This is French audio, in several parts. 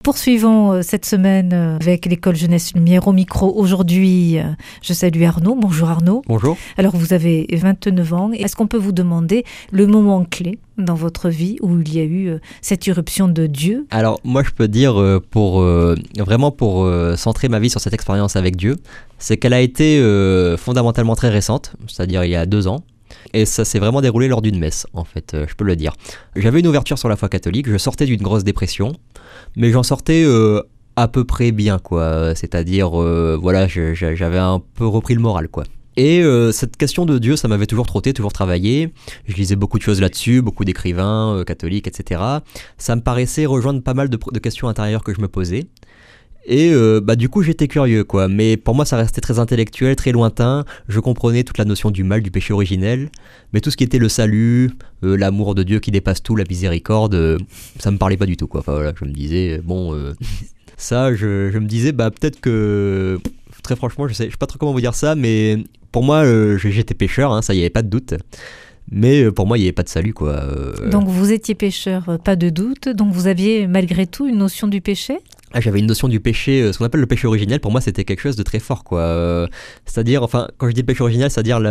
Poursuivons cette semaine avec l'école Jeunesse Lumière au micro. Aujourd'hui, je salue Arnaud. Bonjour Arnaud. Bonjour. Alors vous avez 29 ans. Est-ce qu'on peut vous demander le moment clé dans votre vie où il y a eu cette irruption de Dieu ? Alors moi je peux dire vraiment pour centrer ma vie sur cette expérience avec Dieu, c'est qu'elle a été fondamentalement très récente, c'est-à-dire il y a 2 ans. Et ça s'est vraiment déroulé lors d'une messe, en fait, je peux le dire. J'avais une ouverture sur la foi catholique, je sortais d'une grosse dépression, mais j'en sortais à peu près bien, quoi. C'est-à-dire, voilà, j'avais un peu repris le moral, quoi. Et cette question de Dieu, ça m'avait toujours trotté, toujours travaillé. Je lisais beaucoup de choses là-dessus, beaucoup d'écrivains catholiques, etc. Ça me paraissait rejoindre pas mal de questions intérieures que je me posais. Et du coup j'étais curieux quoi, mais pour moi ça restait très intellectuel, très lointain. Je comprenais toute la notion du mal, du péché originel, mais tout ce qui était le salut, l'amour de Dieu qui dépasse tout, la miséricorde, ça me parlait pas du tout quoi. Enfin voilà, je me disais ça, je me disais peut-être que très franchement je sais pas trop comment vous dire ça, mais pour moi j'étais pécheur, hein, ça y avait pas de doute. Mais pour moi, il n'y avait pas de salut, quoi. Donc vous étiez pécheur, pas de doute. Donc vous aviez malgré tout une notion du péché ? J'avais une notion du péché, ce qu'on appelle le péché originel. Pour moi, c'était quelque chose de très fort, quoi. C'est-à-dire, enfin, quand je dis le péché originel, c'est-à-dire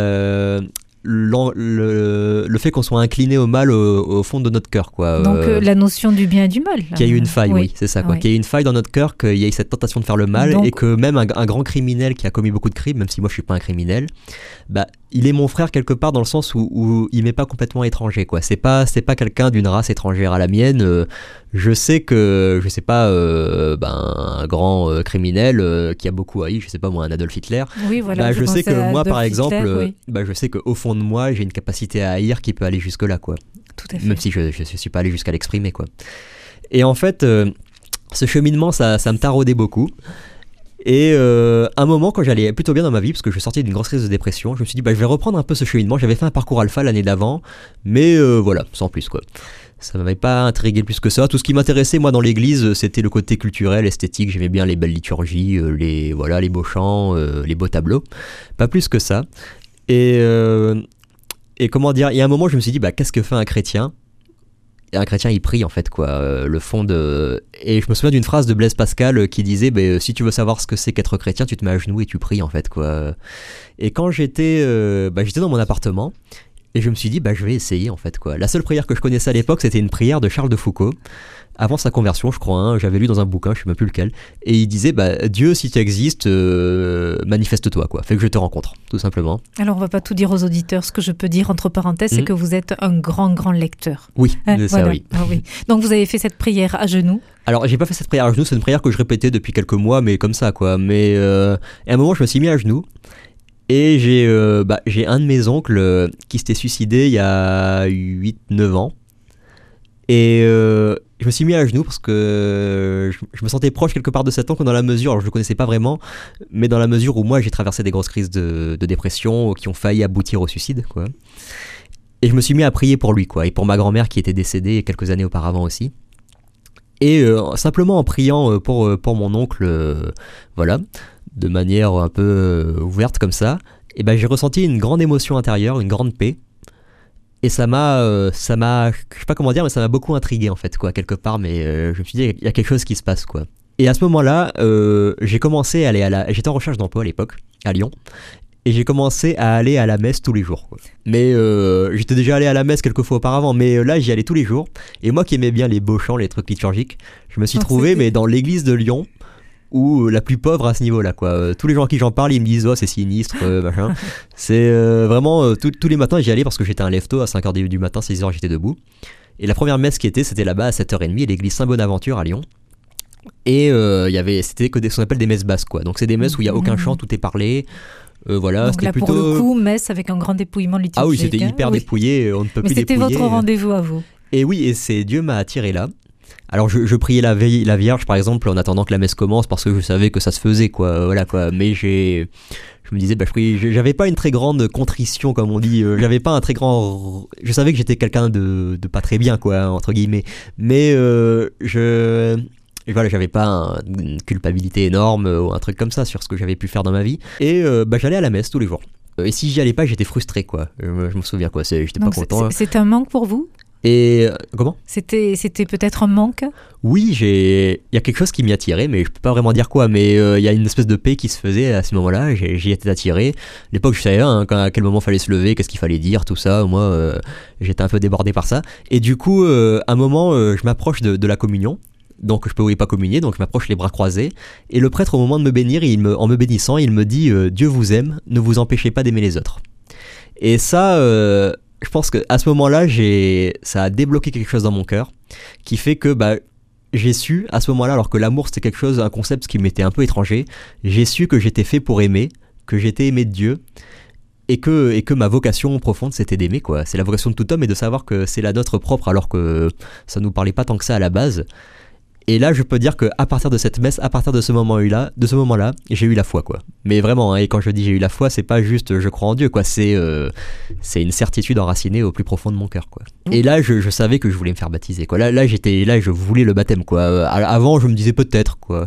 le fait qu'on soit incliné au mal au fond de notre cœur, quoi. Donc la notion du bien et du mal. Qu'il y a eu une faille, oui c'est ça, quoi. Qu'il y ait une faille dans notre cœur, qu'il y ait cette tentation de faire le mal, et que même un grand criminel qui a commis beaucoup de crimes, même si moi je suis pas un criminel, il est mon frère quelque part dans le sens où il m'est pas complètement étranger, quoi. C'est pas quelqu'un d'une race étrangère à la mienne. Je sais que, je sais pas, un grand criminel qui a beaucoup haï, je sais pas moi, un Adolf Hitler. Oui, voilà. Je sais que moi, par exemple, Hitler, oui. je sais qu'au fond de moi, j'ai une capacité à haïr qui peut aller jusque-là, quoi. Tout à fait. Même si je suis pas allé jusqu'à l'exprimer, quoi. Et en fait, ce cheminement, ça me taraudait beaucoup. Et un moment, quand j'allais plutôt bien dans ma vie, parce que je sortais d'une grosse crise de dépression, je me suis dit, je vais reprendre un peu ce cheminement. J'avais fait un parcours alpha l'année d'avant, mais voilà, sans plus, quoi. Ça m'avait pas intrigué plus que ça. Tout ce qui m'intéressait, moi, dans l'église, c'était le côté culturel, esthétique. J'aimais bien les belles liturgies, les beaux chants, les beaux tableaux. Pas plus que ça. Et comment dire, il y a un moment, je me suis dit, qu'est-ce que fait un chrétien ? Et un chrétien, il prie, en fait, quoi. Le fond de... Et je me souviens d'une phrase de Blaise Pascal qui disait, si tu veux savoir ce que c'est qu'être chrétien, tu te mets à genoux et tu pries, en fait, quoi. Et quand j'étais dans mon appartement, et je me suis dit, je vais essayer, en fait, quoi. La seule prière que je connaissais à l'époque, c'était une prière de Charles de Foucault. Avant sa conversion, je crois, hein, j'avais lu dans un bouquin, je sais même plus lequel, et il disait, Dieu, si tu existes, manifeste-toi, quoi, fais que je te rencontre, tout simplement. Alors, on va pas tout dire aux auditeurs. Ce que je peux dire, entre parenthèses, c'est que vous êtes un grand lecteur. Oui, c'est ça, oui. Ah, oui. Donc, vous avez fait cette prière à genoux. Alors, j'ai pas fait cette prière à genoux, c'est une prière que je répétais depuis quelques mois, mais comme ça, quoi. Mais à un moment, je me suis mis à genoux, et j'ai un de mes oncles qui s'était suicidé il y a 8-9 ans. Et je me suis mis à genoux parce que je me sentais proche quelque part de cet oncle dans la mesure, alors je le connaissais pas vraiment, mais dans la mesure où moi j'ai traversé des grosses crises de dépression qui ont failli aboutir au suicide, quoi. Et je me suis mis à prier pour lui, quoi, et pour ma grand-mère qui était décédée quelques années auparavant aussi. Et simplement en priant pour mon oncle, voilà, de manière un peu ouverte comme ça, et j'ai ressenti une grande émotion intérieure, une grande paix. Et ça m'a, je sais pas comment dire, mais ça m'a beaucoup intrigué en fait, quoi, quelque part. Mais je me suis dit, il y a quelque chose qui se passe, quoi. Et à ce moment-là, j'ai commencé à aller j'étais en recherche d'emploi à l'époque, à Lyon. Et j'ai commencé à aller à la messe tous les jours, quoi. Mais j'étais déjà allé à la messe quelques fois auparavant, mais là j'y allais tous les jours. Et moi qui aimais bien les beaux chants, les trucs liturgiques, je me suis trouvé mais dans l'église de Lyon, ou la plus pauvre à ce niveau-là, quoi. Tous les gens à qui j'en parle, ils me disent, oh c'est sinistre, machin. C'est vraiment, tous les matins j'y allais parce que j'étais un lève-tôt, à 5h du matin, 6h j'étais debout. Et la première messe c'était là-bas à 7h30, à l'église Saint-Bonaventure à Lyon. Et c'était ce qu'on appelle des messes basses, quoi. Donc c'est des messes où il n'y a aucun chant, tout est parlé. Voilà, donc c'était là, plutôt... pour le coup, messe avec un grand dépouillement liturgique. Ah oui, c'était hyper dépouillé, on ne peut plus dépouiller. Mais c'était votre rendez-vous à vous. Et oui, et Dieu m'a attiré là. Alors je priais la Vierge par exemple en attendant que la messe commence parce que je savais que ça se faisait, quoi, voilà, quoi. Mais je me disais, j'avais pas une très grande contrition comme on dit, j'avais pas un très grand, je savais que j'étais quelqu'un de pas très bien, quoi, entre guillemets, mais voilà, j'avais pas une culpabilité énorme ou un truc comme ça sur ce que j'avais pu faire dans ma vie, et j'allais à la messe tous les jours. Et si j'y allais pas, j'étais frustré, quoi. Je me souviens, quoi, j'étais pas content. C'est un manque pour vous ? Et comment ? C'était peut-être un manque ? Oui, il y a quelque chose qui m'y attirait, mais je peux pas vraiment dire quoi. Mais il y a une espèce de paix qui se faisait à ce moment-là. J'y étais attiré. À l'époque, je savais à quel moment fallait se lever, qu'est-ce qu'il fallait dire, tout ça. Moi, j'étais un peu débordé par ça. Et du coup, à un moment, je m'approche de la communion. Donc je pouvais pas communier, donc je m'approche les bras croisés. Et le prêtre, au moment de me bénir, en me bénissant, il me dit Dieu vous aime, ne vous empêchez pas d'aimer les autres. Et ça, je pense qu'à ce moment-là, ça a débloqué quelque chose dans mon cœur, qui fait que j'ai su, à ce moment-là, alors que l'amour c'était quelque chose, un concept qui m'était un peu étranger, j'ai su que j'étais fait pour aimer, que j'étais aimé de Dieu, et que ma vocation profonde c'était d'aimer, quoi. C'est la vocation de tout homme, et de savoir que c'est la nôtre propre, alors que ça nous parlait pas tant que ça à la base. Et là, je peux dire qu'à partir de cette messe, à partir de ce moment-là, j'ai eu la foi, quoi. Mais vraiment, hein, et quand je dis j'ai eu la foi, c'est pas juste je crois en Dieu, quoi. C'est une certitude enracinée au plus profond de mon cœur, quoi. Et là, je savais que je voulais me faire baptiser, quoi. Là, je voulais le baptême, quoi. Avant, je me disais peut-être, quoi.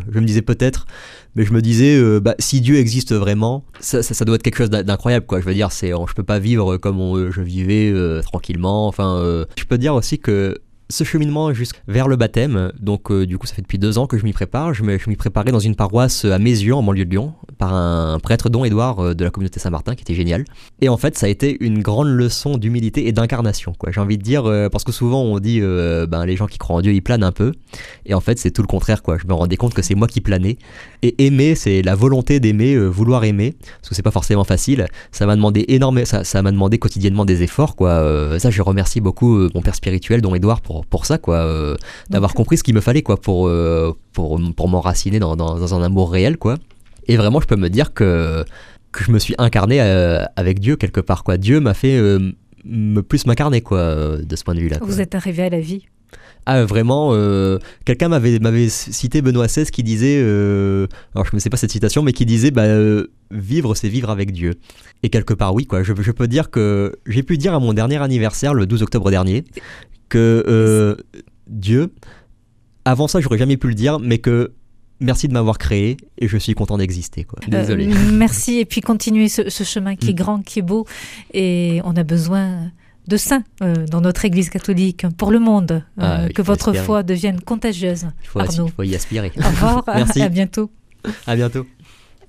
Mais je me disais, si Dieu existe vraiment, ça doit être quelque chose d'incroyable, quoi. Je veux dire, je peux pas vivre comme je vivais tranquillement. Enfin, je peux dire aussi que ce cheminement vers le baptême, donc du coup ça fait depuis 2 ans que je m'y prépare. Je m'y préparais dans une paroisse à Mézieux, en banlieue de Lyon, par un prêtre, Don Édouard, de la communauté Saint-Martin, qui était génial. Et en fait ça a été une grande leçon d'humilité et d'incarnation, quoi. J'ai envie de dire, parce que souvent on dit les gens qui croient en Dieu ils planent un peu, et en fait c'est tout le contraire, quoi. Je me rendais compte que c'est moi qui planais, et aimer, c'est la volonté d'aimer, vouloir aimer, parce que c'est pas forcément facile. Ça m'a demandé ça m'a demandé quotidiennement des efforts, quoi. Ça je remercie beaucoup mon père spirituel, Don Édouard, pour ça, quoi, d'avoir compris ce qu'il me fallait, quoi, pour m'enraciner dans un amour réel, quoi. Et vraiment je peux me dire que je me suis incarné avec Dieu quelque part, quoi. Dieu m'a fait plus m'incarner, quoi, de ce point de vue là, quoi. Vous êtes arrivé à la vie. Ah vraiment, quelqu'un m'avait cité Benoît XVI qui disait, alors je ne sais pas cette citation, mais qui disait vivre c'est vivre avec Dieu. Et quelque part oui, quoi. Je peux dire que j'ai pu dire à mon dernier anniversaire, le 12 octobre dernier, que Dieu, avant ça j'aurais jamais pu le dire, mais que merci de m'avoir créé et je suis content d'exister, quoi. Désolé. Merci, et puis continuez ce chemin qui est grand, qui est beau, et on a besoin de saints dans notre Église catholique, pour le monde, que votre foi devienne contagieuse. Il faut y aspirer. Au revoir, Merci. À bientôt. À bientôt.